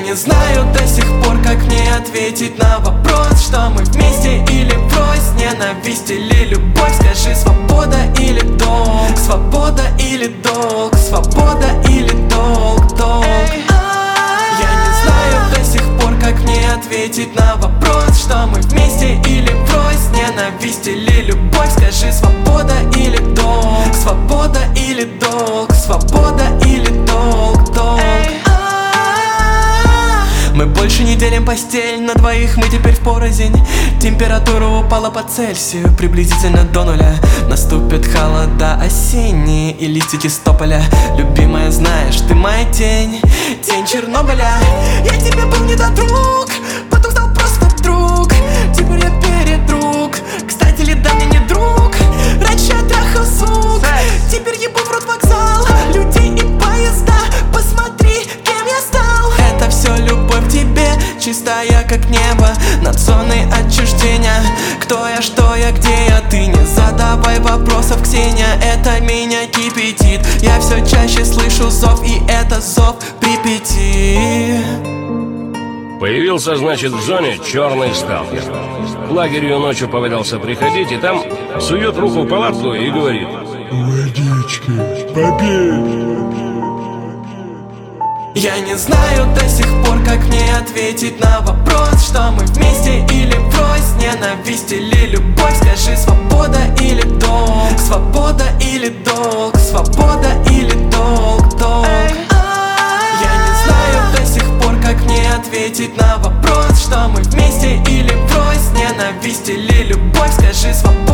не знаю до сих пор, как мне ответить на вопрос, что мы вместе или врозь, ненависть или любовь. Скажи, свобода или долг, свобода или долг, свобода или долг, долг. Я не знаю до сих пор, как мне ответить на вопрос, что мы вместе или врозь, ненависть или любовь. Скажи, свобода или долг, свобода или долг, свобода или долг, долг. Мы больше не делим постель на двоих, мы теперь впорознь. Температура упала по Цельсию, приблизительно до нуля. Наступят холода осенние и листья чистополя. Любимая, знаешь, ты моя тень, тень Чернобыля. Я тебе был недодруг, потом стал просто друг. Теперь я передруг, кстати, ли да мне не друг. Раньше я трахал сук, теперь ебу в рот вокзал, людей и поезда. Посмотри, кем я стал. Это все любовь к тебе, чистая как небо, над зоной отчуждения. Кто я, что я, где я, ты не задавай вопросов, Ксения. Это меня кипятит, я все чаще слышу зов, и это зов Припяти. Появился, значит, в зоне черный сталкер. К лагерю ночью повадился приходить, и там сует руку в палатку и говорит: водички, попей. Я не знаю до сих пор, как мне ответить на вопрос, что мы вместе или врозь, ненависть или любовь. Скажи, свобода или долг, свобода или долг, свобода или долг, долг. Я не знаю до сих пор, как мне ответить на вопрос, что мы вместе или врозь, ненависть или любовь. Скажи, свобода